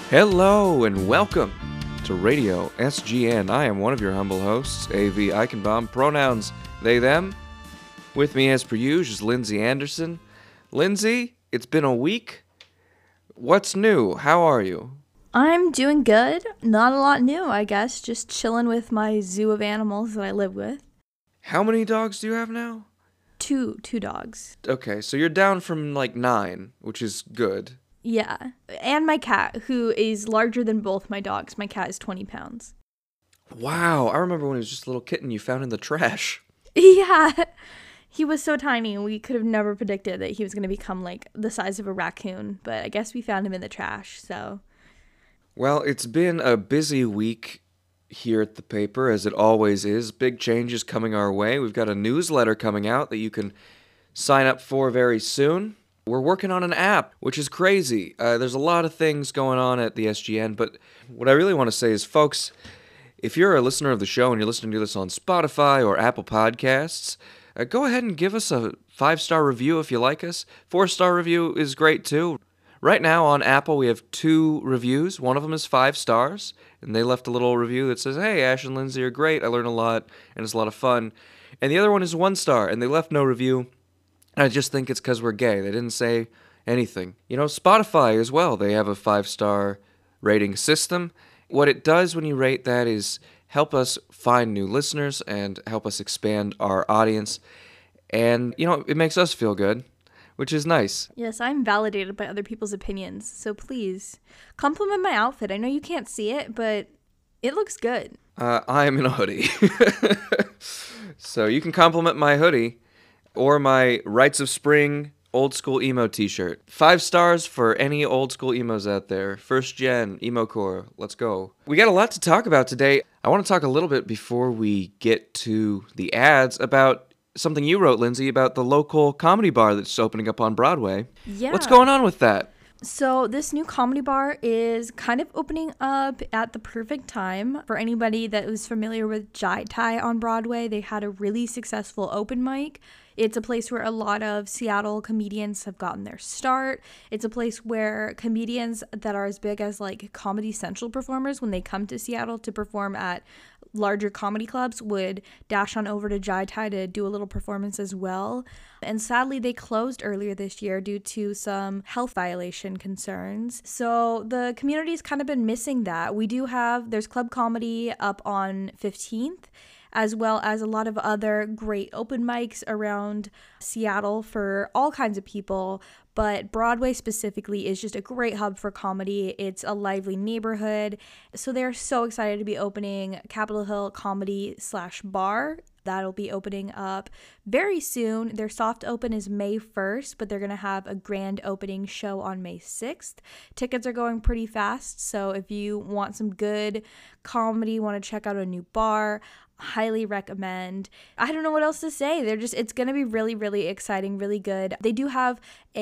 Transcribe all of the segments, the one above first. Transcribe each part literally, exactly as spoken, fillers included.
Hello and welcome to Radio S G N. I am one of your humble hosts, A V Eichenbaum. Pronouns they, them. With me as per usual is Lindsay Anderson. Lindsay, it's been a week. What's new? How are you? I'm doing good. Not a lot new, I guess. Just chilling with my zoo of animals that I live with. How many dogs do you have now? Two, two dogs. Okay, so you're down from like nine, which is good. Yeah. And my cat, who is larger than both my dogs. My cat is twenty pounds. Wow, I remember when he was just a little kitten you found in the trash. Yeah. He was so tiny, we could have never predicted that he was going to become like the size of a raccoon. But I guess we found him in the trash, so... Well, it's been a busy week here at the paper, as it always is. Big changes coming our way. We've got a newsletter coming out that you can sign up for very soon. We're working on an app, which is crazy. Uh, there's a lot of things going on at the S G N, but what I really want to say is, folks, if you're a listener of the show and you're listening to this on Spotify or Apple Podcasts, uh, go ahead and give us a five-star review if you like us. Four-star review is great, too. Right now on Apple, we have two reviews. One of them is five stars, and they left a little review that says, "Hey, Ash and Lindsay are great. I learned a lot, and it's a lot of fun." And the other one is one star, and they left no review. I just think it's because we're gay. They didn't say anything. You know, Spotify as well, they have a five-star rating system. What it does when you rate that is help us find new listeners and help us expand our audience. And, you know, it makes us feel good, which is nice. Yes, I'm validated by other people's opinions, so please compliment my outfit. I know you can't see it, but it looks good. Uh, I am in a hoodie. So you can compliment my hoodie or my Rites of Spring old school emo t-shirt. Five stars for any old school emos out there. First gen, emo core, let's go. We got a lot to talk about today. I want to talk a little bit before we get to the ads about something you wrote, Lindsay, about the local comedy bar that's opening up on Broadway. Yeah. What's going on with that? So this new comedy bar is kind of opening up at the perfect time. For anybody that was familiar with Jai Thai on Broadway, they had a really successful open mic. It's a place where a lot of Seattle comedians have gotten their start. It's a place where comedians that are as big as like Comedy Central performers, when they come to Seattle to perform at larger comedy clubs, would dash on over to Jai Thai to do a little performance as well. And sadly, they closed earlier this year due to some health violation concerns. So the community's kind of been missing that. We do have, there's Club Comedy up on fifteenth, as well as a lot of other great open mics around Seattle for all kinds of people. But Broadway specifically is just a great hub for comedy. It's a lively neighborhood. So they're so excited to be opening Capitol Hill Comedy slash Bar. That'll be opening up very soon. Their soft open is May first, but they're going to have a grand opening show on May sixth. Tickets are going pretty fast, so if you want some good comedy, want to check out a new bar, highly recommend. I don't know what else to say. They're just, it's going to be really, really exciting, really good. They do have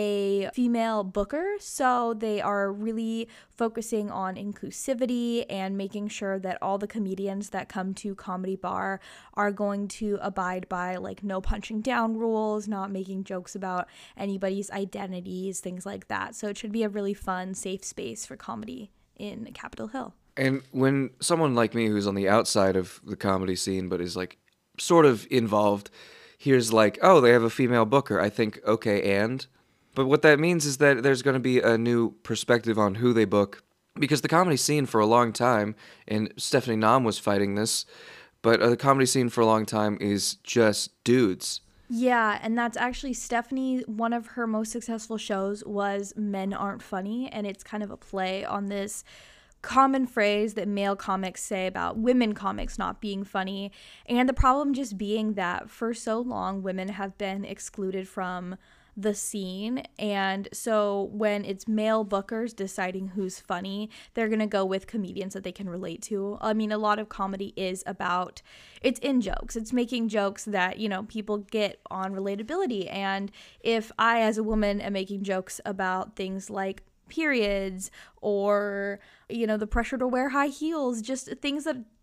a female booker, so they are really focusing on inclusivity and making sure that all the comedians that come to Comedy Bar are going to abide by like no punching down rules, not making jokes about anybody's identities, things like that. So it should be a really fun, safe space for comedy in Capitol Hill. And when someone like me who's on the outside of the comedy scene but is like sort of involved hears like, oh, they have a female booker, I think, okay, and? But what that means is that there's going to be a new perspective on who they book, because the comedy scene for a long time, and Stephanie Nam was fighting this, but uh, the comedy scene for a long time is just dudes. Yeah, and that's actually Stephanie, one of her most successful shows was Men Aren't Funny, and it's kind of a play on this common phrase that male comics say about women comics not being funny, and the problem just being that for so long women have been excluded from the scene, and so when it's male bookers deciding who's funny, they're gonna go with comedians that they can relate to. I mean, a lot of comedy is about, it's in jokes, it's making jokes that, you know, people get on relatability, and if I as a woman am making jokes about things like periods or, you know, the pressure to wear high heels, just things that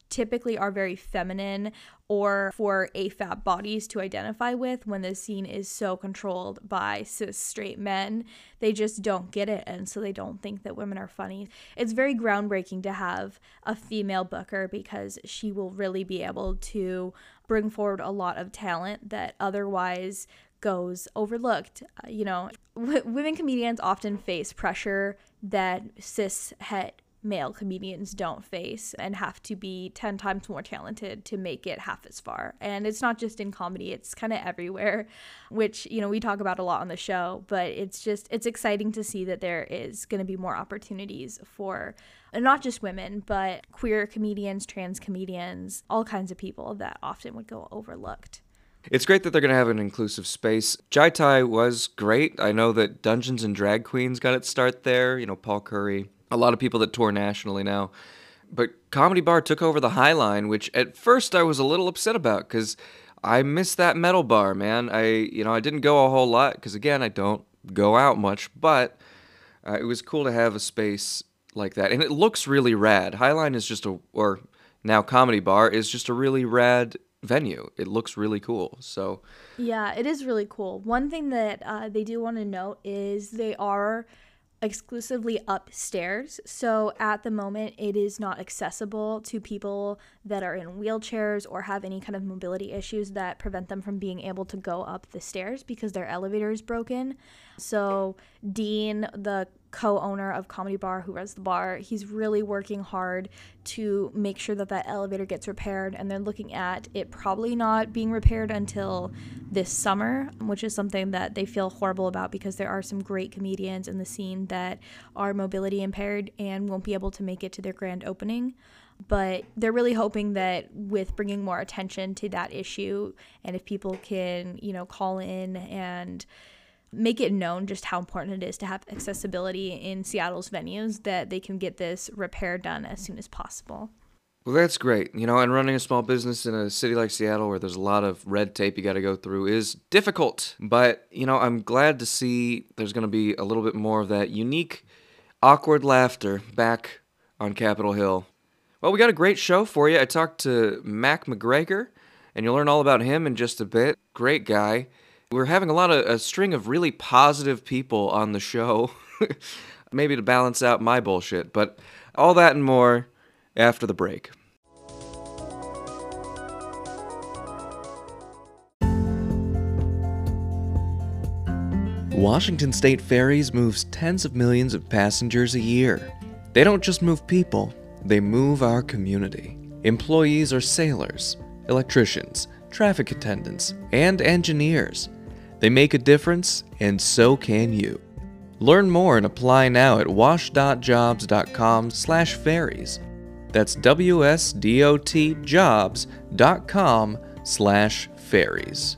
typically are very feminine or for A F A B bodies to identify with, when the scene is so controlled by cis straight men. They just don't get it, and so they don't think that women are funny. It's very groundbreaking to have a female booker, because she will really be able to bring forward a lot of talent that otherwise goes overlooked. Uh, you know, w- women comedians often face pressure that cis het male comedians don't face, and have to be ten times more talented to make it half as far. And it's not just in comedy, it's kind of everywhere, which, you know, we talk about a lot on the show, but it's just, it's exciting to see that there is going to be more opportunities for not just women, but queer comedians, trans comedians, all kinds of people that often would go overlooked. It's great that they're going to have an inclusive space. Jai Tai was great. I know that Dungeons and Drag Queens got its start there, you know, Paul Curry, a lot of people that tour nationally now. But Comedy Bar took over the High Line, which at first I was a little upset about, because I miss that metal bar, man. I, you know, I didn't go a whole lot, because again, I don't go out much, but uh, it was cool to have a space like that. And it looks really rad. High Line is just a, or now Comedy Bar is just a really rad venue. It looks really cool. So yeah, it is really cool. One thing that uh, they do want to note is they are exclusively upstairs. So at the moment, it is not accessible to people that are in wheelchairs or have any kind of mobility issues that prevent them from being able to go up the stairs, because their elevator is broken. So Dean, the co-owner of Comedy Bar, who runs the bar, he's really working hard to make sure that that elevator gets repaired, and they're looking at it probably not being repaired until this summer, which is something that they feel horrible about, because there are some great comedians in the scene that are mobility impaired and won't be able to make it to their grand opening. But they're really hoping that with bringing more attention to that issue, and if people can, you know, call in and make it known just how important it is to have accessibility in Seattle's venues, that they can get this repair done as soon as possible. Well, that's great. You know, and running a small business in a city like Seattle, where there's a lot of red tape you got to go through, is difficult. But, you know, I'm glad to see there's going to be a little bit more of that unique, awkward laughter back on Capitol Hill. Well, we got a great show for you. I talked to Mac McGregor, and you'll learn all about him in just a bit. Great guy. We're having a lot of a string of really positive people on the show, maybe to balance out my bullshit, but all that and more after the break. Washington State Ferries moves tens of millions of passengers a year. They don't just move people, they move our community. Employees are sailors, electricians, traffic attendants, and engineers. They make a difference, and so can you. Learn more and apply now at wash dot jobs dot com slash ferries. That's W S D O T jobs dot com slash ferries.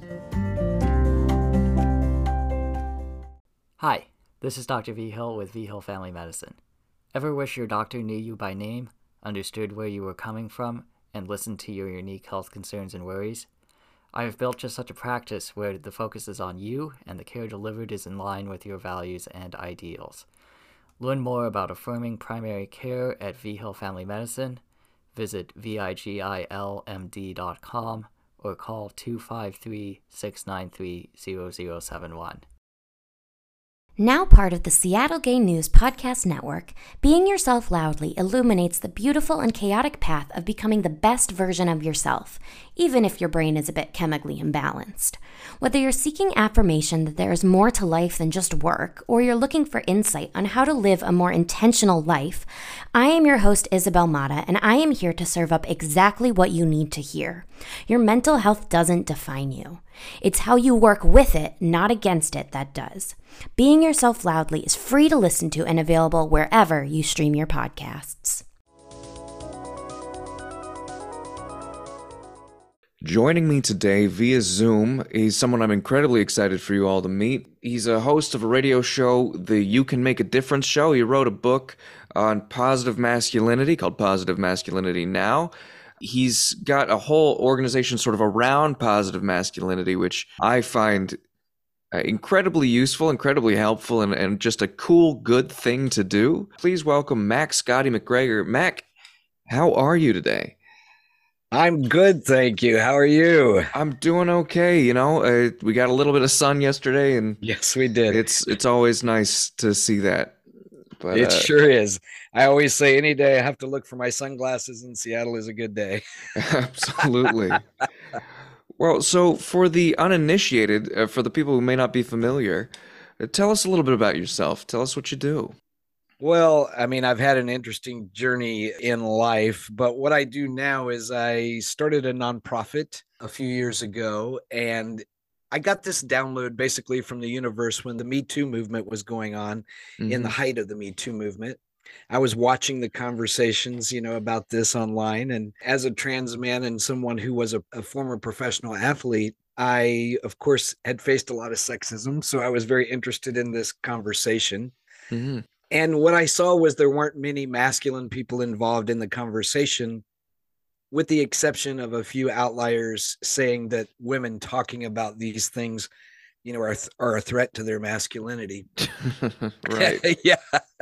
Hi, this is Doctor V. Hill with V. Hill Family Medicine. Ever wish your doctor knew you by name, understood where you were coming from, and listened to your unique health concerns and worries? I have built just such a practice where the focus is on you and the care delivered is in line with your values and ideals. Learn more about affirming primary care at V. Hill Family Medicine. Visit vigilmd dot com or call two five three, six nine three, zero zero seven one. Now part of the Seattle Gay News Podcast Network, Being Yourself Loudly illuminates the beautiful and chaotic path of becoming the best version of yourself, even if your brain is a bit chemically imbalanced. Whether you're seeking affirmation that there is more to life than just work, or you're looking for insight on how to live a more intentional life, I am your host, Isabel Mata, and I am here to serve up exactly what you need to hear. Your mental health doesn't define you. It's how you work with it, not against it, that does. Being Yourself Loudly is free to listen to and available wherever you stream your podcasts. Joining me today via Zoom is someone I'm incredibly excited for you all to meet. He's a host of a radio show, the You Can Make a Difference show. He wrote a book on positive masculinity called Positive Masculinity Now. He's got a whole organization sort of around positive masculinity, which I find uh, incredibly useful, incredibly helpful, and, and just a cool, good thing to do. Please welcome Mac Scotty McGregor. Mac, how are you today? I'm good, thank you. How are you? I'm doing okay. You know, uh, we got a little bit of sun yesterday, and Yes, we did. it's it's always nice to see that. But It uh, sure is. I always say any day I have to look for my sunglasses in Seattle is a good day. absolutely. Well, so for the uninitiated, uh, for the people who may not be familiar, uh, tell us a little bit about yourself. Tell us what you do. Well, I mean, I've had an interesting journey in life, but what I do now is I started a nonprofit a few years ago, and I got this download basically from the universe when the Me Too movement was going on, in the Hmm. height of the Me Too movement. I was watching the conversations, you know, about this online. And as a trans man and someone who was a, a former professional athlete, I, of course, had faced a lot of sexism. So I was very interested in this conversation. Hmm. And what I saw was there weren't many masculine people involved in the conversation, with the exception of a few outliers saying that women talking about these things, you know, are, are a threat to their masculinity. Right. Yeah.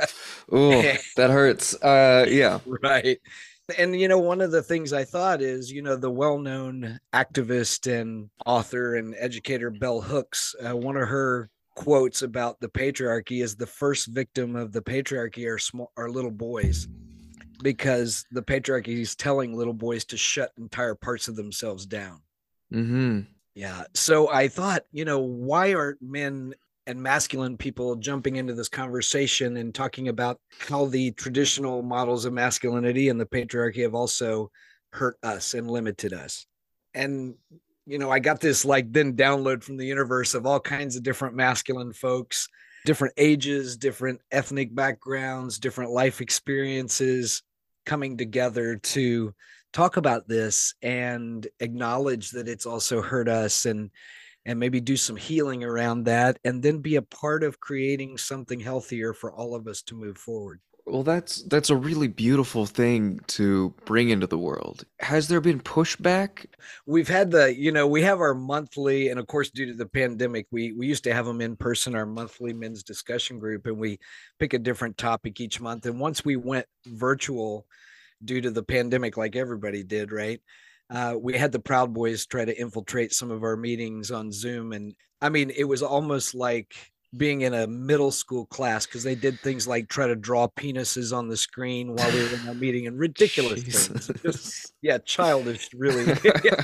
Oh, that hurts. Uh, yeah. Right. And, you know, one of the things I thought is, you know, the well known activist and author and educator Bell Hooks, uh, one of her quotes about the patriarchy is the first victim of the patriarchy are small are little boys, because the patriarchy is telling little boys to shut entire parts of themselves down. Hmm. Yeah. So I thought, you know, why aren't men and masculine people jumping into this conversation and talking about how the traditional models of masculinity and the patriarchy have also hurt us and limited us? And, you know, I got this like then download from the universe of all kinds of different masculine folks, different ages, different ethnic backgrounds, different life experiences coming together to talk about this and acknowledge that it's also hurt us, and and maybe do some healing around that, and then be a part of creating something healthier for all of us to move forward. Well, that's that's a really beautiful thing to bring into the world. Has there been pushback? We've had the, you know, we have our monthly, and of course, due to the pandemic, we we used to have them in person, our monthly men's discussion group, and we pick a different topic each month. And once we went virtual due to the pandemic, like everybody did, right? Uh, we had the Proud Boys try to infiltrate some of our meetings on Zoom. And I mean, it was almost like being in a middle school class, because they did things like try to draw penises on the screen while we were in our meeting, and ridiculous things. Just, yeah, childish, really.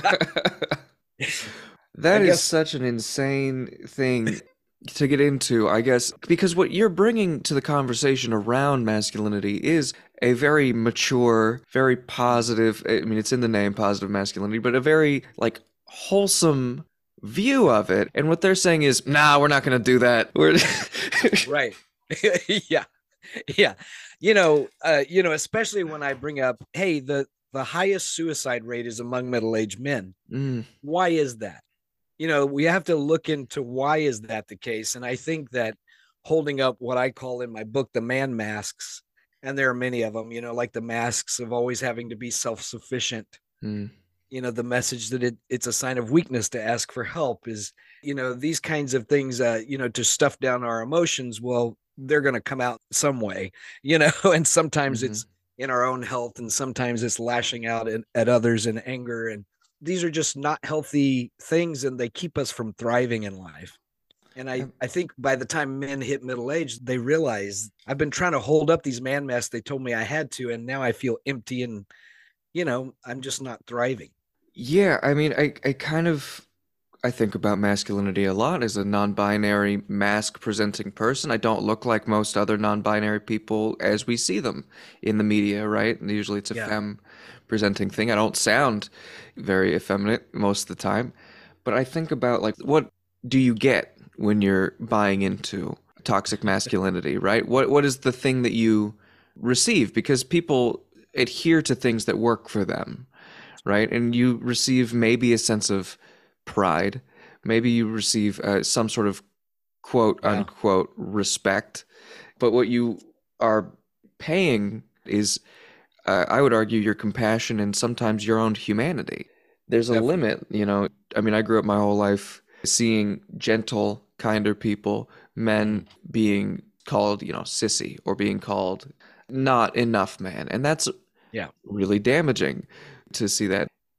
That I is guess, such an insane thing to get into, I guess, because what you're bringing to the conversation around masculinity is a very mature, very positive, I mean, it's in the name, positive masculinity, but a very, like, wholesome view of it. And what they're saying is, nah, we're not going to do that. We're right. Yeah. Yeah. You know, uh, you know, especially when I bring up, hey, the the highest suicide rate is among middle-aged men. Mm, Why is that? You know, we have to look into why is that the case. And I think that holding up what I call in my book the man masks, and there are many of them, you know, like the masks of always having to be self-sufficient, mm, you know, the message that it, it's a sign of weakness to ask for help, is, you know, these kinds of things, uh, you know, to stuff down our emotions. Well, they're going to come out some way, you know, and sometimes mhm. it's in our own health, and sometimes it's lashing out in, at others in anger. And these are just not healthy things, and they keep us from thriving in life. And I, Yep. I think by the time men hit middle age, they realize I've been trying to hold up these man masks they told me I had to, and now I feel empty, and, you know, I'm just not thriving. Yeah, I mean, I, I kind of I think about masculinity a lot as a non-binary mask-presenting person. I don't look like most other non-binary people as we see them in the media, right? And usually it's a Yeah. femme-presenting thing. I don't sound very effeminate most of the time, but I think about like what do you get when you're buying into toxic masculinity, right? What what is the thing that you receive? Because people adhere to things that work for them, right? And you receive maybe a sense of pride. Maybe you receive uh, some sort of quote Yeah. unquote respect. But what you are paying is, uh, I would argue, your compassion and sometimes your own humanity. There's a Definitely. limit, you know. I mean, I grew up my whole life seeing gentle, kinder people, men being called, you know, sissy or being called not enough man. And that's Yeah. really damaging to see that.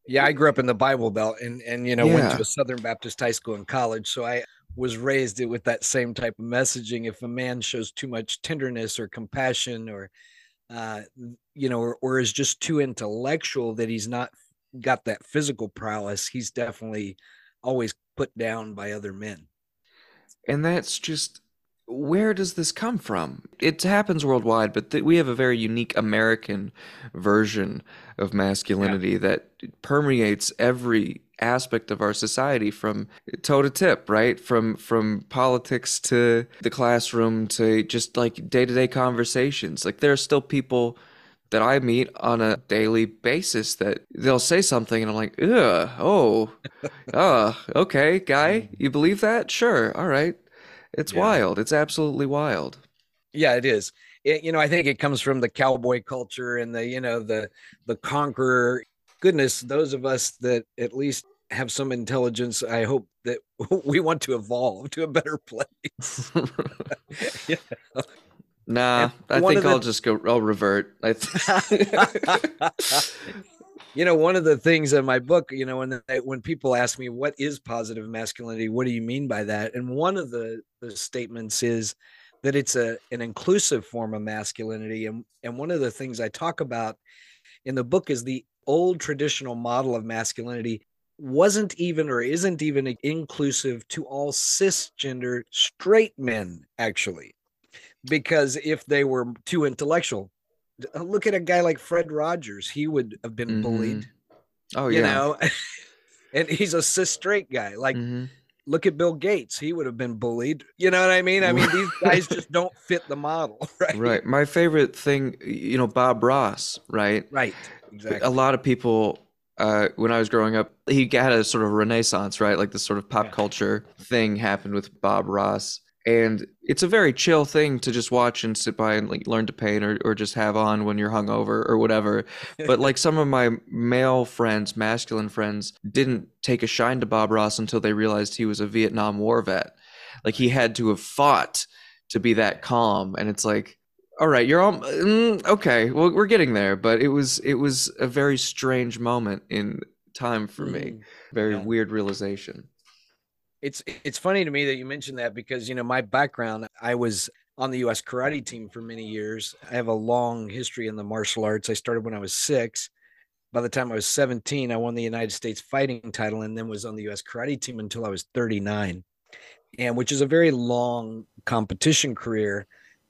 Yeah, I grew up in the Bible Belt and, and you know, went to Yeah. a Southern Baptist high school in college. So I was raised with that same type of messaging. If a man shows too much tenderness or compassion or, uh, you know, or, or is just too intellectual that he's not got that physical prowess, he's definitely always put down by other men. And that's just, where does this come from? It happens worldwide, but th we have a very unique American version of masculinity that permeates every aspect of our society from toe to tip, right? From from politics to the classroom to just like day-to-day conversations. Like there are still people that I meet on a daily basis that they'll say something and I'm like, ugh, oh, uh, okay, guy, you believe that? Sure, all right. It's Yeah. wild. It's absolutely wild. Yeah, it is. It, you know, I think it comes from the cowboy culture and the, you know, the the conqueror. Goodness, those of us that at least have some intelligence, I hope that we want to evolve to a better place. Yeah. Nah, And I one think of I'll the just go, I'll revert. I th you know, one of the things in my book, you know, when they, when people ask me what is positive masculinity, what do you mean by that? And one of the, the statements is that it's a an inclusive form of masculinity. And and one of the things I talk about in the book is the old traditional model of masculinity wasn't even or isn't even inclusive to all cisgender straight men, actually, because if they were too intellectual, look at a guy like Fred Rogers. He would have been hmm bullied, Oh, you yeah. know, and he's a cis straight guy. Like, hmm look at Bill Gates. He would have been bullied. You know what I mean? I mean, these guys just don't fit the model, right? Right. My favorite thing, you know, Bob Ross, right? Right. A Exactly. lot of people, uh, when I was growing up, he had a sort of renaissance, right? Like this sort of pop Yeah. culture thing happened with Bob Ross. And it's a very chill thing to just watch and sit by and like learn to paint or, or just have on when you're hungover or whatever. But like some of my male friends, masculine friends, didn't take a shine to Bob Ross until they realized he was a Vietnam War vet. Like he had to have fought to be that calm. And it's like, all right, you're all mm, okay. Well, we're getting there, but it was it was a very strange moment in time for me. Mm, Very yeah. weird realization. It's it's funny to me that you mentioned that because, you know, my background, I was on the U S karate team for many years. I have a long history in the martial arts. I started when I was six. By the time I was seventeen, I won the United States fighting title and then was on the U S karate team until I was thirty-nine. And which is a very long competition career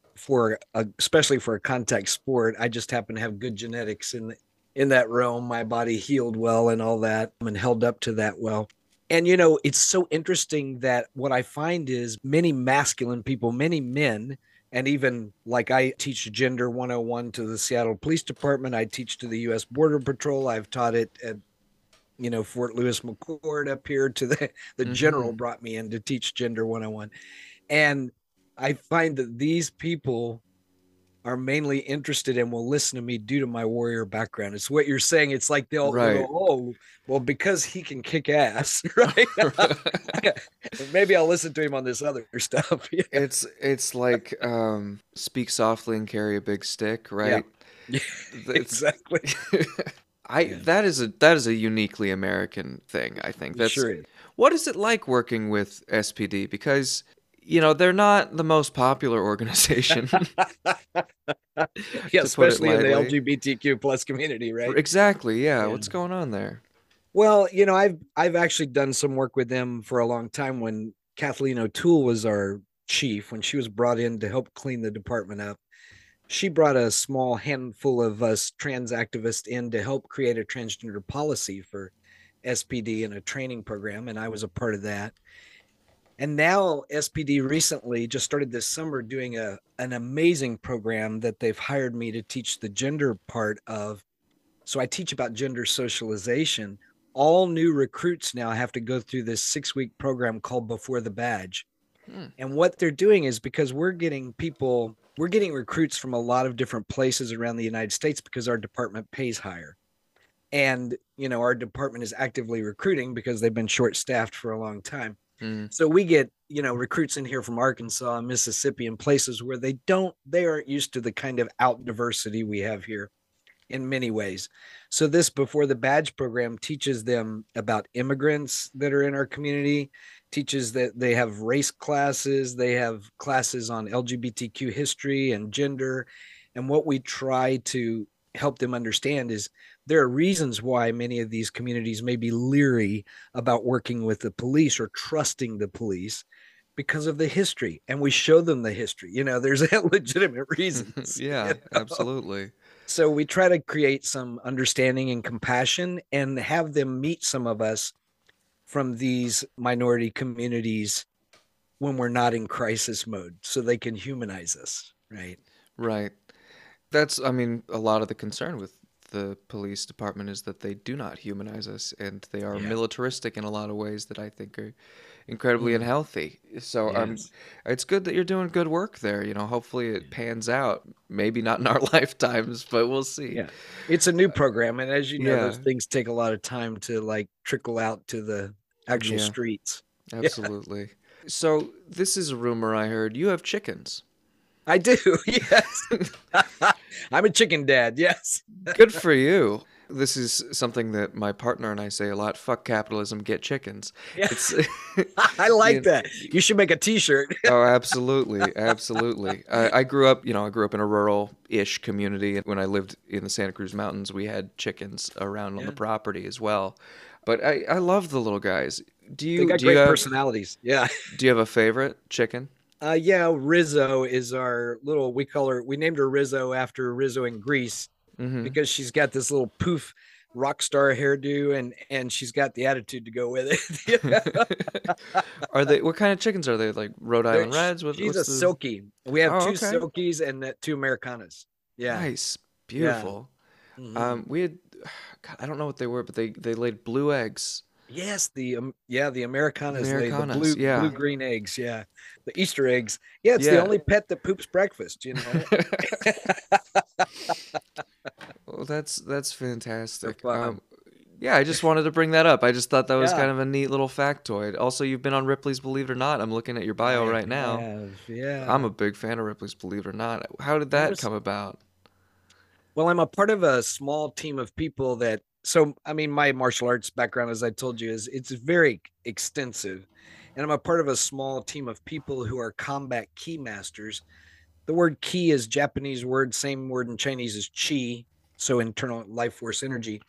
for a, especially for a contact sport. I just happen to have good genetics in in that realm. My body healed well and all that and held up to that well. And you know, it's so interesting that what I find is many masculine people, many men, and even like I teach Gender one oh one to the Seattle Police Department, I teach to the U S Border Patrol, I've taught it at, you know, Fort Lewis McChord up here to the the general hmm brought me in to teach Gender one oh one. And I find that these people are mainly interested and will listen to me due to my warrior background. It's what you're saying. It's like they'll, they'll go, Right. oh, well, because he can kick ass, right? Maybe I'll listen to him on this other stuff. Yeah. It's it's like um speak softly and carry a big stick, Yeah. right? Yeah, It's exactly. I Yeah, that is a that is a uniquely American thing, I think. it That's sure is. what is it like working with S P D? Because you know, they're not the most popular organization, Yeah, to put it especially in the lightly. L G B T Q plus community, right? Exactly, yeah. Yeah. What's going on there? Well, you know, I've I've actually done some work with them for a long time. When Kathleen O'Toole was our chief, when she was brought in to help clean the department up, she brought a small handful of us trans activists in to help create a transgender policy for S P D and a training program, and I was a part of that. And now S P D recently just started this summer doing a an amazing program that they've hired me to teach the gender part of. So I teach about gender socialization. All new recruits now have to go through this six week program called Before the Badge. Hmm. And what they're doing is because we're getting people, we're getting recruits from a lot of different places around the United States because our department pays higher. And, you know, our department is actively recruiting because they've been short staffed for a long time. Mm. So we get, you know, recruits in here from Arkansas and Mississippi and places where they don't, they aren't used to the kind of out diversity we have here. in many ways. So this Before the Badge program teaches them about immigrants that are in our community, teaches that they have race classes, they have classes on L G B T Q history and gender. And what we try to help them understand is there are reasons why many of these communities may be leery about working with the police or trusting the police because of the history. And we show them the history. You know, there's legitimate reasons. Yeah, you know? absolutely. So we try to create some understanding and compassion and have them meet some of us from these minority communities when we're not in crisis mode so they can humanize us, right? Right. That's, I mean, a lot of the concern with the police department is that they do not humanize us, and they are Yeah. militaristic in a lot of ways that I think are incredibly Mm. unhealthy. So um, Yes. it's good that you're doing good work there. You know, hopefully it pans out. Maybe not in our lifetimes, but we'll see. Yeah. It's a new program. And as you know, those Yeah. things take a lot of time to like trickle out to the actual Yeah. streets. Absolutely. So this is a rumor I heard. You have chickens. I do. Yes. I'm a chicken dad. Yes. Good for you. This is something that my partner and I say a lot. Fuck capitalism, get chickens. Yeah. It's I like you- that. You should make a t-shirt. Oh, absolutely, absolutely. I, I grew up, you know, I grew up in a rural-ish community, and when I lived in the Santa Cruz Mountains, we had chickens around on Yeah. the property as well. But I, I love the little guys. Do They you got do you great have personalities. Yeah. do you have a favorite chicken? Uh, yeah, Rizzo is our little, we call her, we named her Rizzo after Rizzo in Greece Hmm. because she's got this little poof rock star hairdo and and she's got the attitude to go with it. Are they? What kind of chickens are they? Like Rhode They're- Island Reds? What, she's a what's the... silky. We have Oh, two okay. silkies and uh, two Americanas. Yeah. Nice, beautiful. Mhm. Um, we had, God, I don't know what they were, but they they laid blue eggs. Yes, the um, yeah, the Americanas, lay the Americanas, blue yeah. blue green eggs, yeah. The Easter eggs. Yeah, it's the Yeah. only pet that poops breakfast, you know. Well, that's that's fantastic. fun. Um, yeah, I just wanted to bring that up. I just thought that was Yeah. kind of a neat little factoid. Also, you've been on Ripley's Believe It or Not. I'm looking at your bio I right now. have, yeah. I'm a big fan of Ripley's Believe It or Not. How did that There's- come about? Well, I'm a part of a small team of people that, so, I mean, my martial arts background, as I told you, is it's very extensive. And I'm a part of a small team of people who are combat key masters. The word ki is Japanese word, same word in Chinese as chi, so internal life force energy.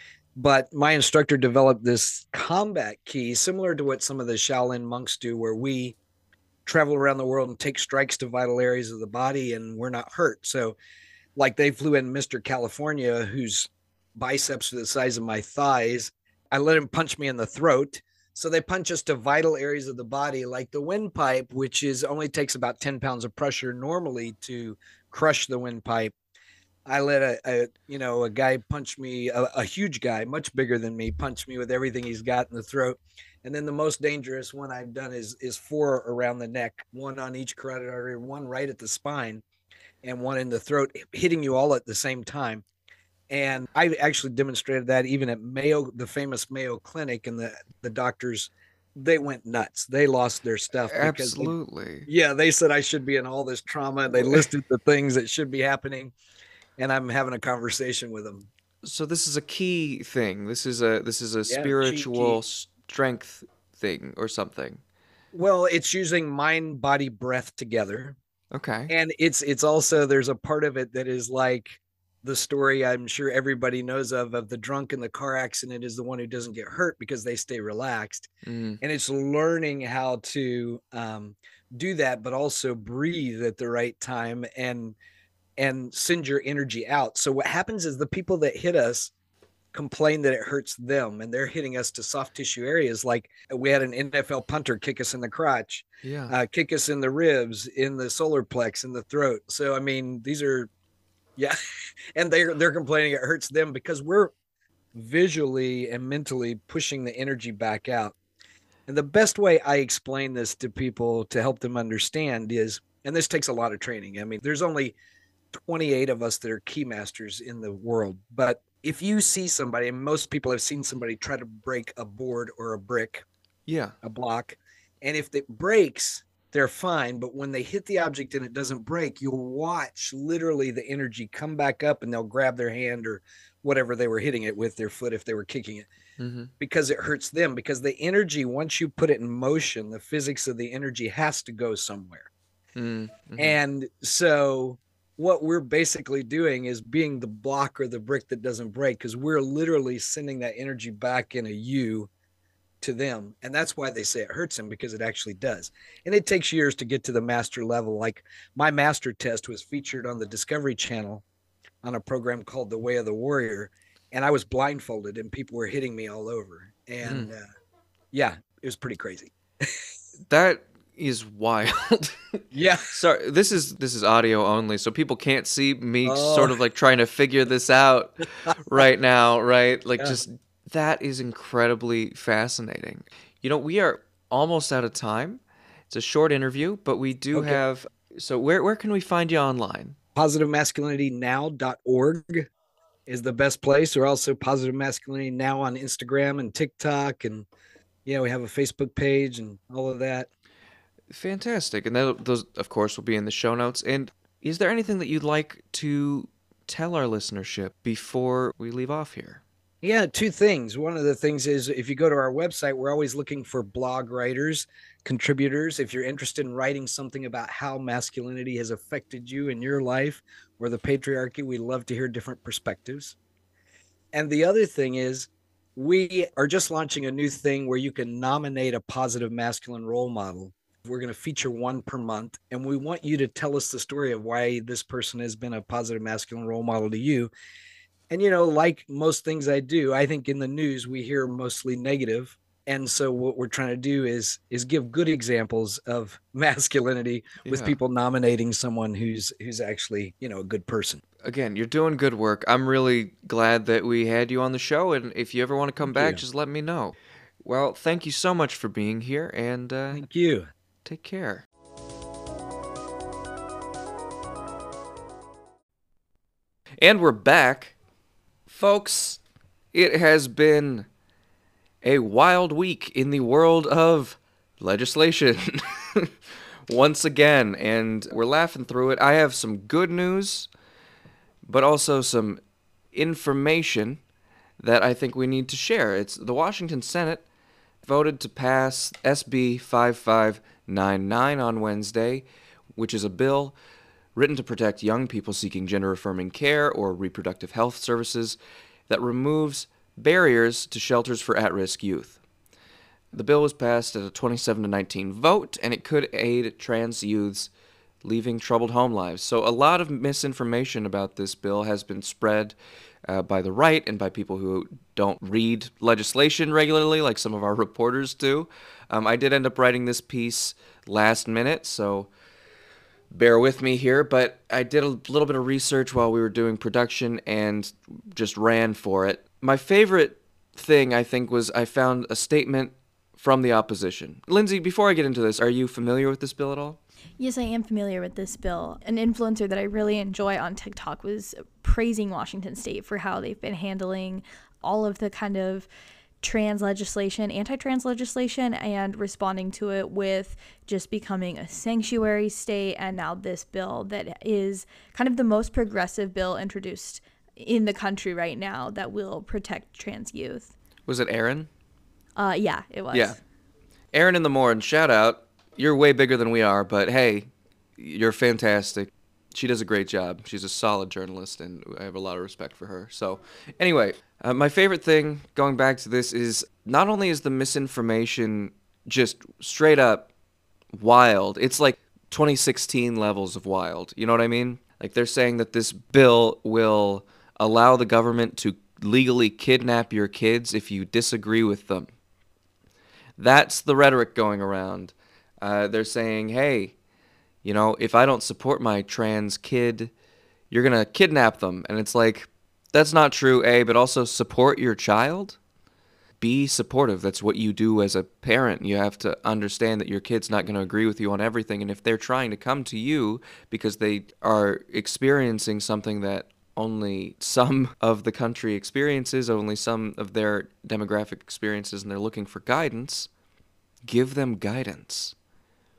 But my instructor developed this combat key, similar to what some of the Shaolin monks do, where we travel around the world and take strikes to vital areas of the body and we're not hurt. So, like they flew in Mister California, whose biceps are the size of my thighs. I let him punch me in the throat. So they punch us to vital areas of the body, like the windpipe, which is only takes about ten pounds of pressure normally to crush the windpipe. I let a, a you know a guy punch me, a, a huge guy, much bigger than me, punch me with everything he's got in the throat. And then the most dangerous one I've done is is four around the neck, one on each carotid artery, one right at the spine, and one in the throat, hitting you all at the same time. And I actually demonstrated that even at Mayo, the famous Mayo Clinic, and the the doctors, they went nuts. They lost their stuff. because they- Absolutely. yeah, they said I should be in all this trauma. They listed the things that should be happening, and I'm having a conversation with them. So this is a key thing. This is a this is a Yeah, chi spiritual key. strength thing or something. Well, it's using mind, body, breath together. Okay. And it's it's also, there's a part of it that is like the story I'm sure everybody knows of of the drunk in the car accident is the one who doesn't get hurt because they stay relaxed. Mm, And it's learning how to um, do that, but also breathe at the right time and and send your energy out. So what happens is the people that hit us complain that it hurts them, and they're hitting us to soft tissue areas. Like we had an N F L punter kick us in the crotch, yeah. uh, kick us in the ribs, in the solar plex, in the throat. So I mean, these are, yeah, and they're they're complaining it hurts them because we're visually and mentally pushing the energy back out. And the best way I explain this to people to help them understand is, and this takes a lot of training. I mean, there's only twenty-eight of us that are key masters in the world, but if you see somebody, and most people have seen somebody try to break a board or a brick, Yeah. a block, and if it breaks, they're fine. But when they hit the object and it doesn't break, you'll watch literally the energy come back up and they'll grab their hand or whatever they were hitting it with, their foot if they were kicking it, mm-hmm. because it hurts them. Because the energy, once you put it in motion, the physics of the energy has to go somewhere. Mm-hmm. And so what we're basically doing is being the block or the brick that doesn't break, because we're literally sending that energy back in a U to them. And that's why they say it hurts them, because it actually does. And it takes years to get to the master level. Like my master test was featured on the Discovery Channel on a program called The Way of the Warrior. And I was blindfolded and people were hitting me all over. And mm. uh, yeah, it was pretty crazy. That is wild. Yeah. Sorry, this is this is audio only, so people can't see me oh. sort of like trying to figure this out right now, right? Like yeah. just that is incredibly fascinating. You know, we are almost out of time. It's a short interview, but we do okay. have so where where can we find you online? positive masculinity now dot org is the best place, or also Positive Masculinity Now on Instagram and TikTok, and yeah, we have a Facebook page and all of that. Fantastic. And that, those, of course, will be in the show notes. And is there anything that you'd like to tell our listenership before we leave off here? Yeah, two things. One of the things is if you go to our website, we're always looking for blog writers, contributors. If you're interested in writing something about how masculinity has affected you in your life or the patriarchy, we love to hear different perspectives. And the other thing is we are just launching a new thing where you can nominate a positive masculine role model. We're going to feature one per month, and we want you to tell us the story of why this person has been a positive masculine role model to you. And, you know, like most things I do, I think in the news, we hear mostly negative. And so what we're trying to do is, is give good examples of masculinity with yeah. people nominating someone who's, who's actually, you know, a good person. Again, you're doing good work. I'm really glad that we had you on the show. And if you ever want to come thank back, you. Just let me know. Well, thank you so much for being here. And uh, thank you. Take care. And we're back. Folks, it has been a wild week in the world of legislation once again, and we're laughing through it. I have some good news, but also some information that I think we need to share. It's the Washington Senate voted to pass S B fifty-five ninety-nine on Wednesday, which is a bill written to protect young people seeking gender-affirming care or reproductive health services that removes barriers to shelters for at-risk youth. The bill was passed at a twenty-seven to nineteen vote, and it could aid trans youths leaving troubled home lives. So a lot of misinformation about this bill has been spread uh, by the right and by people who don't read legislation regularly like some of our reporters do. Um, I did end up writing this piece last minute, so bear with me here, but I did a little bit of research while we were doing production and just ran for it. My favorite thing, I think, was I found a statement from the opposition. Lindsay, before I get into this, are you familiar with this bill at all? Yes, I am familiar with this bill. An influencer that I really enjoy on TikTok was praising Washington State for how they've been handling all of the kind of trans legislation, anti-trans legislation, and responding to it with just becoming a sanctuary state, and now this bill that is kind of the most progressive bill introduced in the country right now that will protect trans youth. Was it Aaron? Uh, yeah, it was. Yeah. Aaron in the Morn, shout out. You're way bigger than we are, but hey, you're fantastic. She does a great job. She's a solid journalist, and I have a lot of respect for her. So anyway, uh, my favorite thing, going back to this, is not only is the misinformation just straight up wild, it's like twenty sixteen levels of wild. You know what I mean? Like they're saying that this bill will allow the government to legally kidnap your kids if you disagree with them. That's the rhetoric going around. Uh, they're saying, hey, you know, if I don't support my trans kid, you're going to kidnap them. And it's like, that's not true, A, but also support your child. Be supportive. That's what you do as a parent. You have to understand that your kid's not going to agree with you on everything. And if they're trying to come to you because they are experiencing something that only some of the country experiences, only some of their demographic experiences, and they're looking for guidance, give them guidance.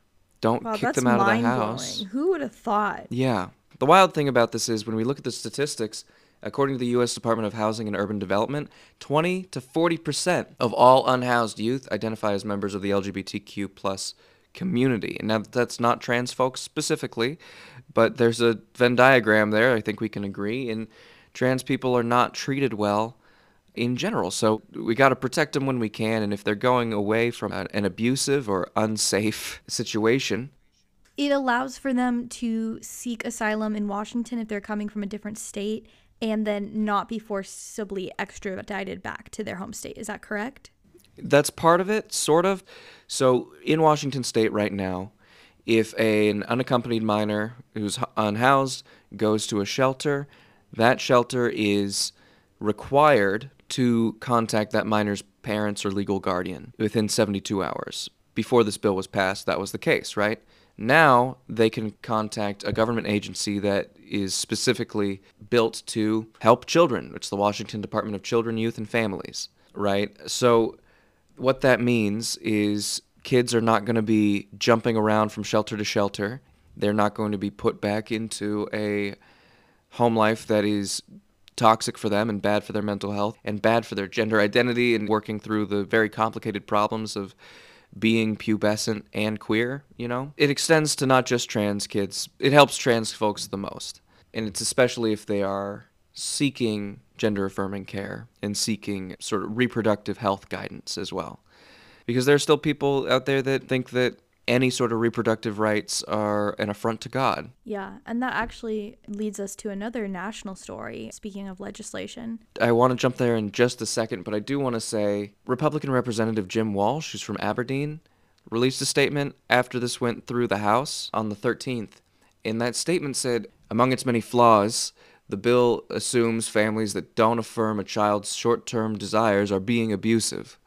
don't Wow, kick that's them out of the mind-blowing. house. Who would have thought? Yeah. The wild thing about this is when we look at the statistics, according to the U S Department of Housing and Urban Development, twenty to forty percent of all unhoused youth identify as members of the L G B T Q plus community. And now that's not trans folks specifically, but there's a Venn diagram there, I think we can agree, and trans people are not treated well in general. So we got to protect them when we can, and if they're going away from an abusive or unsafe situation, It allows for them to seek asylum in Washington if they're coming from a different state and then not be forcibly extradited back to their home state. Is that correct? that's part of it, sort of. So in Washington State right now, if a, an unaccompanied minor who's hu- unhoused goes to a shelter, that shelter is required to contact that minor's parents or legal guardian within seventy-two hours. Before this bill was passed, that was the case, right? Now they can contact a government agency that is specifically built to help children. It's the Washington Department of Children, Youth, and Families, right? So what that means is kids are not going to be jumping around from shelter to shelter. They're not going to be put back into a home life that is toxic for them and bad for their mental health and bad for their gender identity and working through the very complicated problems of being pubescent and queer, you know? It extends to not just trans kids. It helps trans folks the most. And it's especially if they are seeking gender-affirming care and seeking sort of reproductive health guidance as well. Because there are still people out there that think that any sort of reproductive rights are an affront to God. Yeah, and that actually leads us to another national story, speaking of legislation. I want to jump there in just a second, but I do want to say Republican Representative Jim Walsh, who's from Aberdeen, released a statement after this went through the House on the thirteenth. And that statement said, among its many flaws, the bill assumes families that don't affirm a child's short-term desires are being abusive.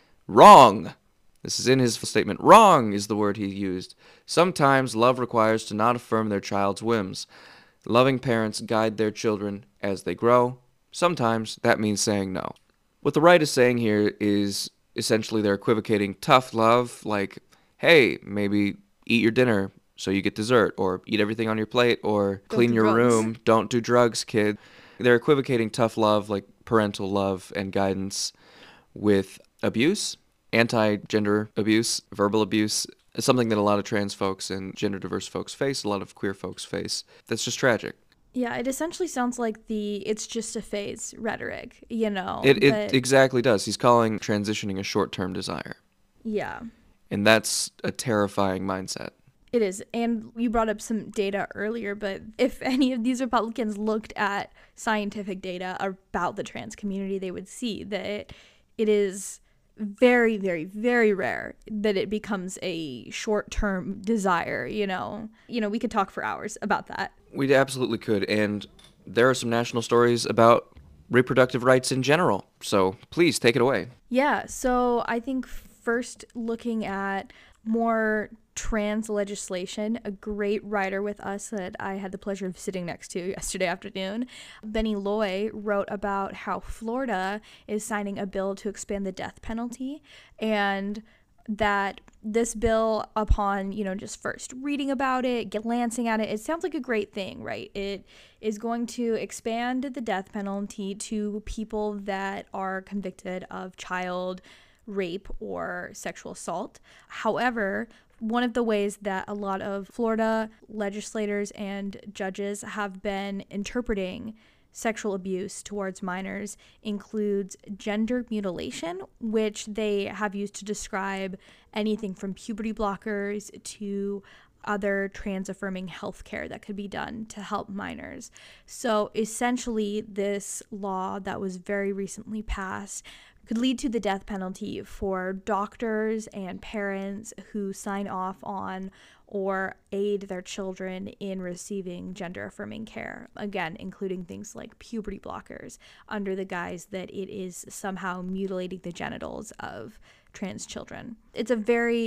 Wrong! This is in his statement. Wrong is the word he used. Sometimes love requires to not affirm their child's whims. Loving parents guide their children as they grow. Sometimes that means saying no. What the right is saying here is essentially they're equivocating tough love, like, hey, maybe eat your dinner so you get dessert, or eat everything on your plate, or Don't clean do your drugs. room, don't do drugs, kid. They're equivocating tough love, like parental love and guidance, with abuse. Anti-gender abuse, verbal abuse, is something that a lot of trans folks and gender diverse folks face, a lot of queer folks face. That's just tragic. Yeah, it essentially sounds like the it's just a phase rhetoric, you know. It it but- exactly does. He's calling transitioning a short-term desire. Yeah. And that's a terrifying mindset. It is. And you brought up some data earlier, but if any of these Republicans looked at scientific data about the trans community, they would see that it, it is very, very, very rare that it becomes a short-term desire, you know. You know, we could talk for hours about that. We absolutely could. And there are some national stories about reproductive rights in general. So please take it away. Yeah, so I think first looking at more trans legislation, a great writer with us that I had the pleasure of sitting next to yesterday afternoon, Benny Loy, wrote about how Florida is signing a bill to expand the death penalty, and that this bill, upon, you know, just first reading about it, glancing at it, it sounds like a great thing, right? It is going to expand the death penalty to people that are convicted of child rape or sexual assault. However, one of the ways that a lot of Florida legislators and judges have been interpreting sexual abuse towards minors includes gender mutilation, which they have used to describe anything from puberty blockers to other trans-affirming healthcare that could be done to help minors. So essentially, this law that was very recently passed could lead to the death penalty for doctors and parents who sign off on or aid their children in receiving gender-affirming care, again, including things like puberty blockers, under the guise that it is somehow mutilating the genitals of trans children. It's a very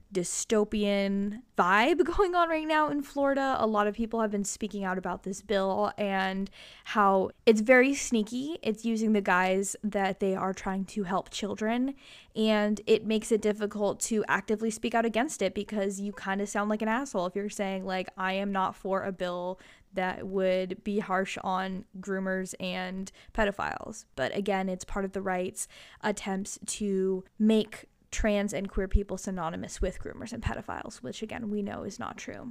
dystopian vibe going on right now in Florida. A lot of people have been speaking out about this bill and how it's very sneaky. It's using the guise that they are trying to help children, and it makes it difficult to actively speak out against it because you kind of sound like an asshole if you're saying, like, I am not for a bill that would be harsh on groomers and pedophiles. But again, it's part of the right's attempts to make trans and queer people synonymous with groomers and pedophiles, which again, we know is not true.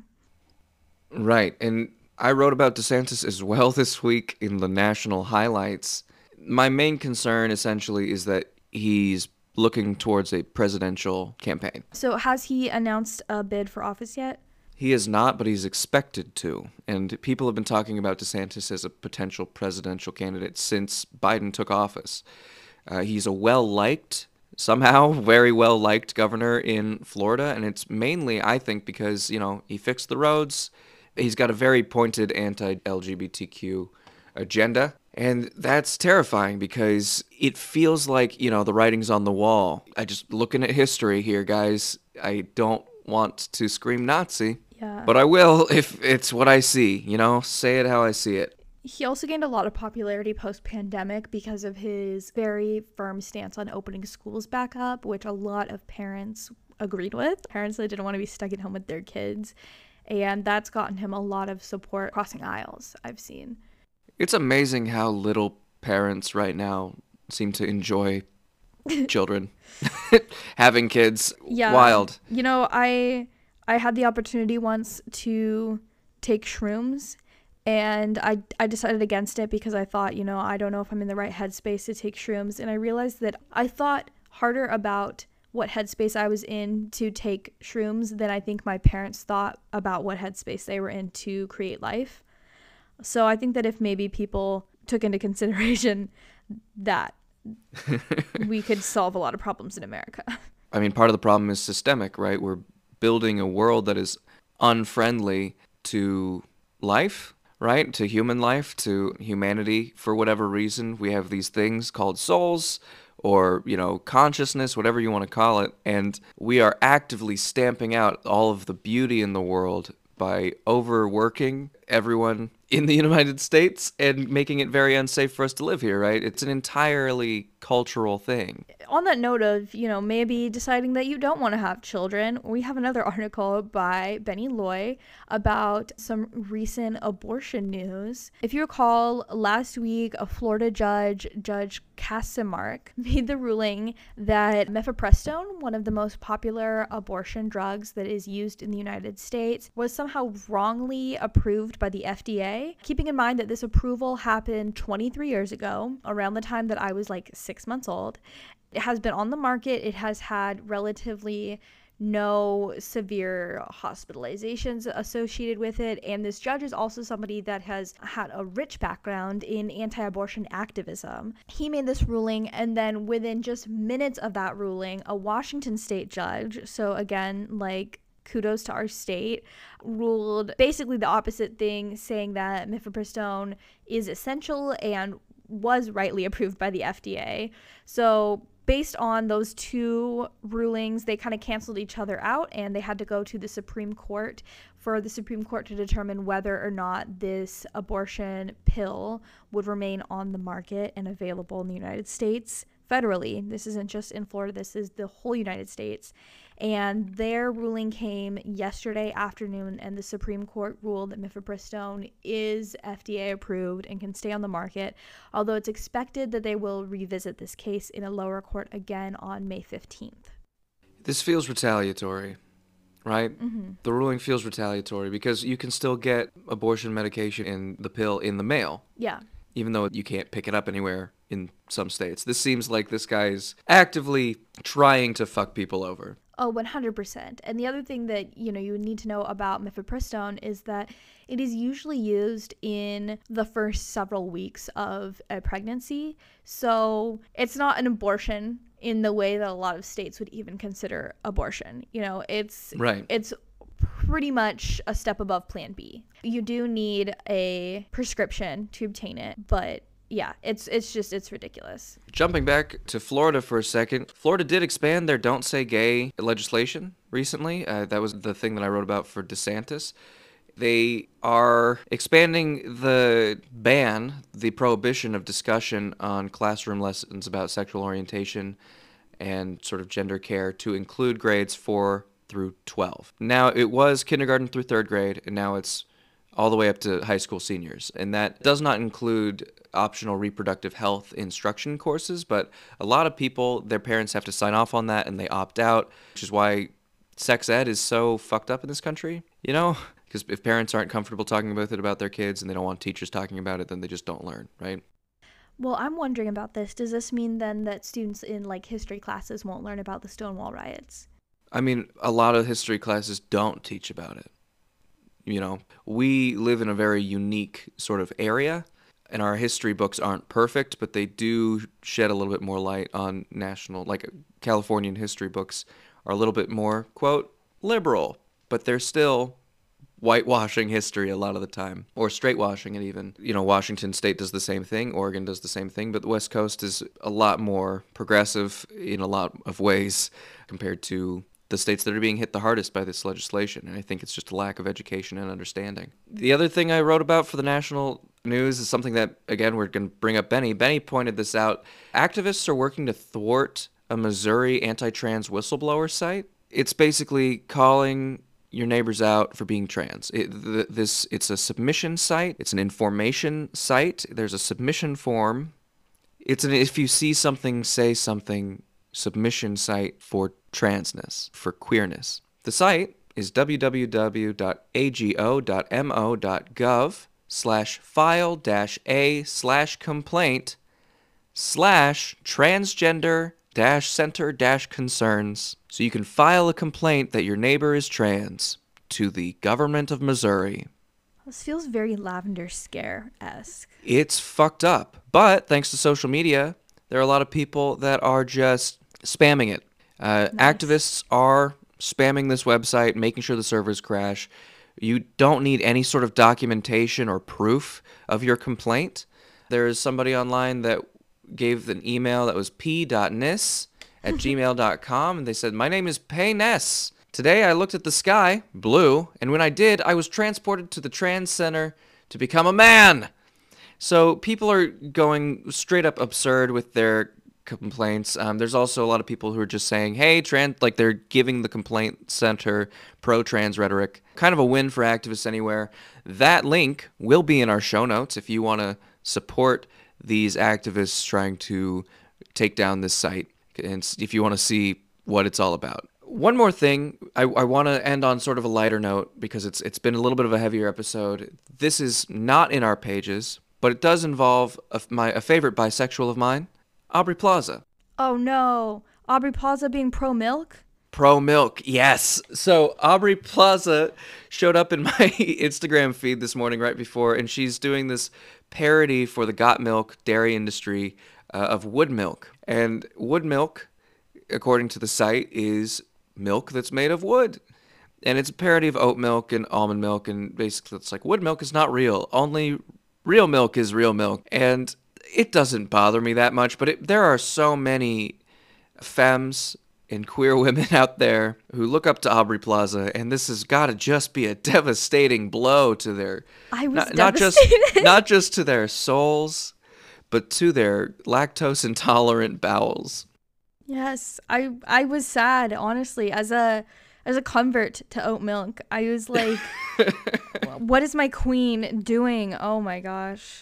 Right. And I wrote about DeSantis as well this week in the national highlights. My main concern essentially is that he's looking towards a presidential campaign. So has he announced a bid for office yet? He is not, but he's expected to. And people have been talking about DeSantis as a potential presidential candidate since Biden took office. Uh, he's a well-liked, somehow very well-liked governor in Florida, and it's mainly, I think, because, you know, he fixed the roads. He's got a very pointed anti-L G B T Q agenda, and that's terrifying because it feels like, you know, the writing's on the wall. I just, looking at history here, guys, I don't want to scream Nazi. Yeah. But I will if it's what I see, you know, say it how I see it. He also gained a lot of popularity post-pandemic because of his very firm stance on opening schools back up, which a lot of parents agreed with. Parents that didn't want to be stuck at home with their kids. And that's gotten him a lot of support crossing aisles, I've seen. It's amazing how little parents right now seem to enjoy children. Having kids. Yeah. Wild. You know, I... I had the opportunity once to take shrooms, and I, I decided against it because I thought, you know, I don't know if I'm in the right headspace to take shrooms. And I realized that I thought harder about what headspace I was in to take shrooms than I think my parents thought about what headspace they were in to create life. So I think that if maybe people took into consideration that, we could solve a lot of problems in America. I mean, part of the problem is systemic, right? We're building a world that is unfriendly to life, right? To human life, to humanity. For whatever reason, we have these things called souls or, you know, consciousness, whatever you want to call it. And we are actively stamping out all of the beauty in the world by overworking everyone in the United States and making it very unsafe for us to live here, right? It's an entirely cultural thing. On that note of, you know, maybe deciding that you don't want to have children, we have another article by Benny Loy about some recent abortion news. If you recall, last week, a Florida judge, Judge Kaczmarek, made the ruling that mifepristone, one of the most popular abortion drugs that is used in the United States, was somehow wrongly approved by the F D A. Keeping in mind that this approval happened twenty-three years ago, around the time that I was like six months old. It has been on the market. It has had relatively no severe hospitalizations associated with it. And this judge is also somebody that has had a rich background in anti-abortion activism. He made this ruling, and then within just minutes of that ruling, a Washington state judge, so again, like, kudos to our state, ruled basically the opposite thing, saying that mifepristone is essential and was rightly approved by the F D A. So based on those two rulings, they kind of canceled each other out, and they had to go to the Supreme Court for the Supreme Court to determine whether or not this abortion pill would remain on the market and available in the United States federally. This isn't just in Florida, this is the whole United States. And their ruling came yesterday afternoon, and the Supreme Court ruled that mifepristone is F D A approved and can stay on the market, although it's expected that they will revisit this case in a lower court again on May fifteenth. This feels retaliatory, right? Mm-hmm. The ruling feels retaliatory because you can still get abortion medication in the pill in the mail. Yeah. Even though you can't pick it up anywhere in some states. This seems like this guy's actively trying to fuck people over. Oh, one hundred percent. And the other thing that, you know, you need to know about mifepristone is that it is usually used in the first several weeks of a pregnancy. So it's not an abortion in the way that a lot of states would even consider abortion. You know, it's right. It's pretty much a step above Plan B. You do need a prescription to obtain it, but yeah, it's it's just, it's ridiculous. Jumping back to Florida for a second, Florida did expand their Don't Say Gay legislation recently. Uh, that was the thing that I wrote about for DeSantis. They are expanding the ban, the prohibition of discussion on classroom lessons about sexual orientation and sort of gender care to include grades four through twelve. Now, it was kindergarten through third grade, and now it's all the way up to high school seniors. And that does not include optional reproductive health instruction courses, but a lot of people, their parents have to sign off on that and they opt out, which is why sex ed is so fucked up in this country, you know? Because if parents aren't comfortable talking about it about their kids and they don't want teachers talking about it, then they just don't learn, right? Well, I'm wondering about this. Does this mean then that students in like history classes won't learn about the Stonewall riots? I mean, a lot of history classes don't teach about it. You know, we live in a very unique sort of area, and our history books aren't perfect, but they do shed a little bit more light on national, like Californian history books are a little bit more, quote, liberal, but they're still whitewashing history a lot of the time, or straightwashing it even. You know, Washington State does the same thing, Oregon does the same thing, but the West Coast is a lot more progressive in a lot of ways compared to the states that are being hit the hardest by this legislation, and I think it's just a lack of education and understanding. The other thing I wrote about for the national news is something that, again, we're going to bring up Benny. Benny pointed this out. Activists are working to thwart a Missouri anti-trans whistleblower site. It's basically calling your neighbors out for being trans. It, th- this it's a submission site. It's an information site. There's a submission form. It's an if you see something, say something submission site for transness, for queerness. The site is www.ago.mo.gov slash file dash a slash complaint slash transgender dash center dash concerns. So you can file a complaint that your neighbor is trans to the government of Missouri. This feels very Lavender Scare-esque. It's fucked up. But thanks to social media, there are a lot of people that are just spamming it. Uh, nice. Activists are spamming this website, making sure the servers crash. You don't need any sort of documentation or proof of your complaint. There is somebody online that gave an email that was p dot nis at gmail dot com, and they said, "My name is Pay Ness. Today I looked at the sky, blue, and when I did, I was transported to the trans center to become a man." So people are going straight up absurd with their complaints. Um, there's also a lot of people who are just saying, hey, trans, like they're giving the complaint center pro-trans rhetoric. Kind of a win for activists anywhere. That link will be in our show notes if you want to support these activists trying to take down this site, and if you want to see what it's all about. One more thing, I, I want to end on sort of a lighter note because it's it's been a little bit of a heavier episode. This is not in our pages, but it does involve a, my a favorite bisexual of mine, Aubrey Plaza. Oh no, Aubrey Plaza being pro-milk? Pro-milk, yes. So Aubrey Plaza showed up in my Instagram feed this morning right before, and she's doing this parody for the Got Milk dairy industry uh, of wood milk. And wood milk, according to the site, is milk that's made of wood. And it's a parody of oat milk and almond milk, and basically it's like wood milk is not real. Only real milk is real milk. And it doesn't bother me that much, but it, there are so many femmes and queer women out there who look up to Aubrey Plaza, and this has got to just be a devastating blow to their I was not, not just devastated. not just to their souls, but to their lactose intolerant bowels. Yes, I I was sad, honestly, as a as a convert to oat milk. I was like, what is my queen doing? Oh my gosh.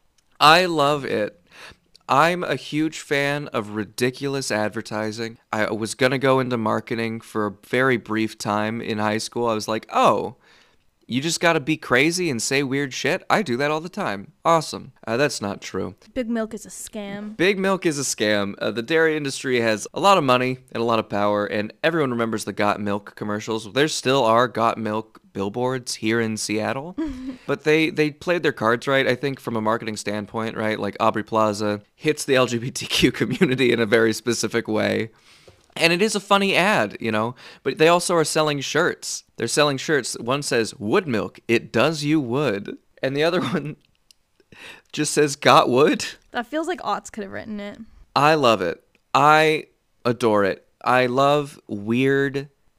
I love it. I'm a huge fan of ridiculous advertising. I was going to go into marketing for a very brief time in high school. I was like, oh, you just got to be crazy and say weird shit? I do that all the time. Awesome. Uh, that's not true. Big milk is a scam. Big milk is a scam. Uh, the dairy industry has a lot of money and a lot of power, and everyone remembers the Got Milk commercials. There still are Got Milk billboards here in Seattle, but they, they played their cards right, I think, from a marketing standpoint, right? Like Aubrey Plaza hits the L G B T Q community in a very specific way. And it is a funny ad, you know, but they also are selling shirts. They're selling shirts. One says, wood milk, it does you wood. And the other one just says, got wood. That feels like Otts could have written it. I love it. I adore it. I love weird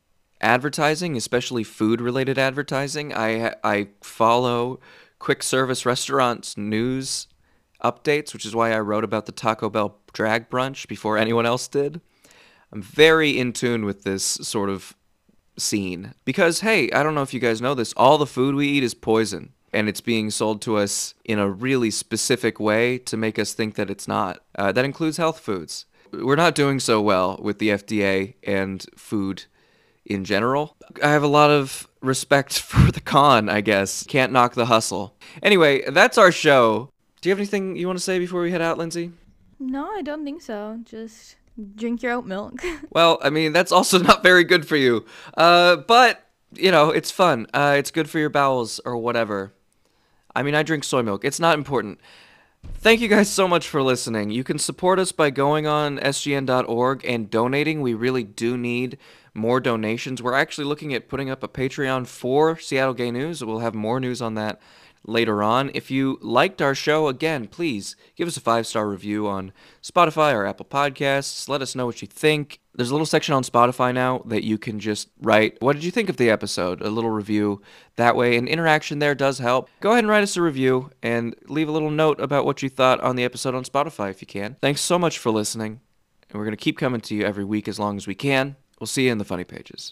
advertising, especially food-related advertising. I I follow quick service restaurants news updates, which is why I wrote about the Taco Bell drag brunch before anyone else did. I'm very in tune with this sort of scene because, hey, I don't know if you guys know this, all the food we eat is poison, and it's being sold to us in a really specific way to make us think that it's not. Uh, that includes health foods. We're not doing so well with the F D A and food in general. I have a lot of respect for the con, I guess. Can't knock the hustle. Anyway, that's our show. Do you have anything you want to say before we head out, Lindsay? No, I don't think so. Just drink your oat milk. Well, I mean, that's also not very good for you. Uh, but, you know, it's fun. Uh, it's good for your bowels or whatever. I mean, I drink soy milk. It's not important. Thank you guys so much for listening. You can support us by going on S G N dot org and donating. We really do need more donations. We're actually looking at putting up a Patreon for Seattle Gay News. We'll have more news on that later on. If you liked our show, again, please give us a five-star review on Spotify or Apple Podcasts. Let us know what you think. There's a little section on Spotify now that you can just write, what did you think of the episode? A little review that way, and interaction there does help. Go ahead and write us a review and leave a little note about what you thought on the episode on Spotify if you can. Thanks so much for listening, and we're going to keep coming to you every week as long as we can. We'll see you in the funny pages.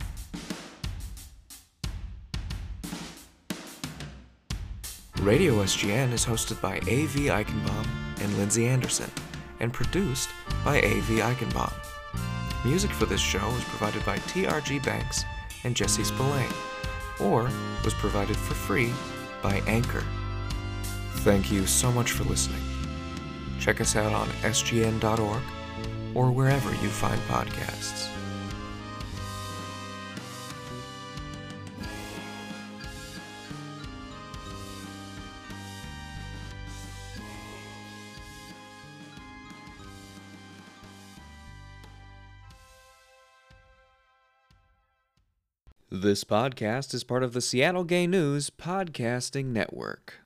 Radio S G N is hosted by A V Eichenbaum and Lindsay Anderson, and produced by A V Eichenbaum. Music for this show was provided by T R G Banks and Jesse Spillane, or was provided for free by Anchor. Thank you so much for listening. Check us out on S G N dot org or wherever you find podcasts. This podcast is part of the Seattle Gay News Podcasting Network.